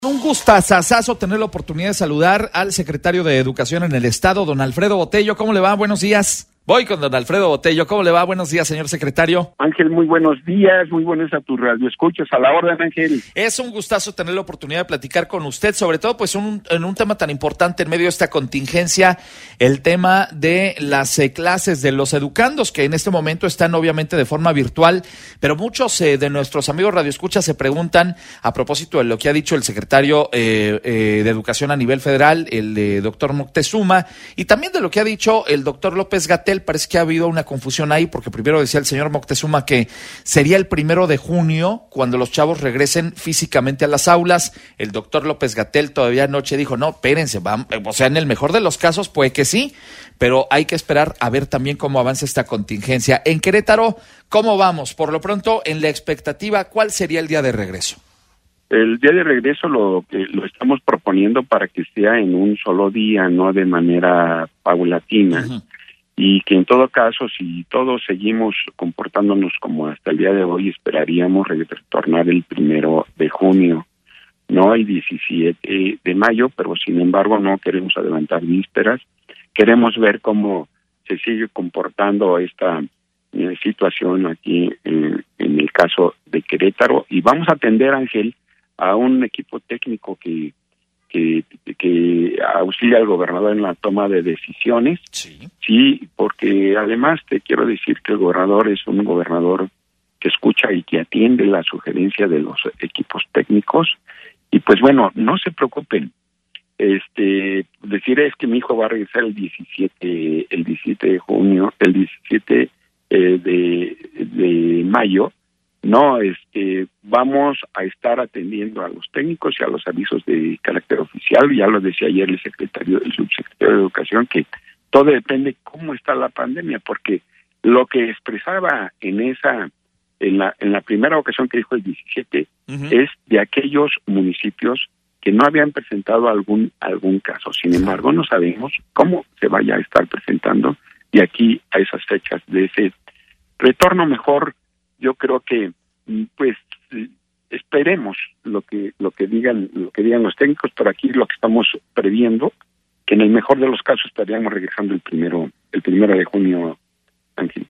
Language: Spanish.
Un gustazazazo tener la oportunidad de saludar al secretario de Educación en el Estado, don Alfredo Botello. ¿Cómo le va? Buenos días. Voy con don Alfredo Botello. ¿Cómo le va? Buenos días, señor secretario. Ángel, muy buenos días, muy buenos a tu radio. Escuchas a la orden, Ángel. Es un gustazo tener la oportunidad de platicar con usted, sobre todo pues en un tema tan importante en medio de esta contingencia, el tema de las clases de los educandos, que en este momento están obviamente de forma virtual, pero muchos de nuestros amigos radioescuchas se preguntan, a propósito de lo que ha dicho el secretario de Educación a nivel federal, el doctor Moctezuma, y también de lo que ha dicho el doctor López-Gatell. Parece que ha habido una confusión ahí, porque primero decía el señor Moctezuma que sería el 1 de junio cuando los chavos regresen físicamente a las aulas. El doctor López-Gatell todavía anoche dijo, no, espérense, o sea, en el mejor de los casos puede que sí, pero hay que esperar a ver también cómo avanza esta contingencia. En Querétaro, ¿cómo vamos? Por lo pronto, en la expectativa, ¿cuál sería el día de regreso? El día de regreso lo estamos proponiendo para que sea en un solo día, no de manera paulatina. Uh-huh. Y que en todo caso, si todos seguimos comportándonos como hasta el día de hoy, esperaríamos retornar el 1 de junio, no el 17 de mayo, pero sin embargo no queremos adelantar vísperas, queremos ver cómo se sigue comportando esta situación aquí en el caso de Querétaro, y vamos a atender, Ángel, a un equipo técnico que auxilia al gobernador en la toma de decisiones. Sí, porque además te quiero decir que el gobernador es un gobernador que escucha y que atiende la sugerencia de los equipos técnicos. Y pues bueno, no se preocupen. Decir es que mi hijo va a regresar el 17 de junio, el 17 de mayo. No, vamos a estar atendiendo a los técnicos y a los avisos de carácter oficial. Ya lo decía ayer el subsecretario de Educación, que todo depende cómo está la pandemia, porque lo que expresaba en la primera ocasión que dijo el 17, uh-huh, es de aquellos municipios que no habían presentado algún caso. Sin embargo, no sabemos cómo se vaya a estar presentando de aquí a esas fechas de ese retorno. Mejor, yo creo que pues esperemos lo que digan los técnicos, pero aquí lo que estamos previendo, que en el mejor de los casos estaríamos regresando el primero de junio, Ángel.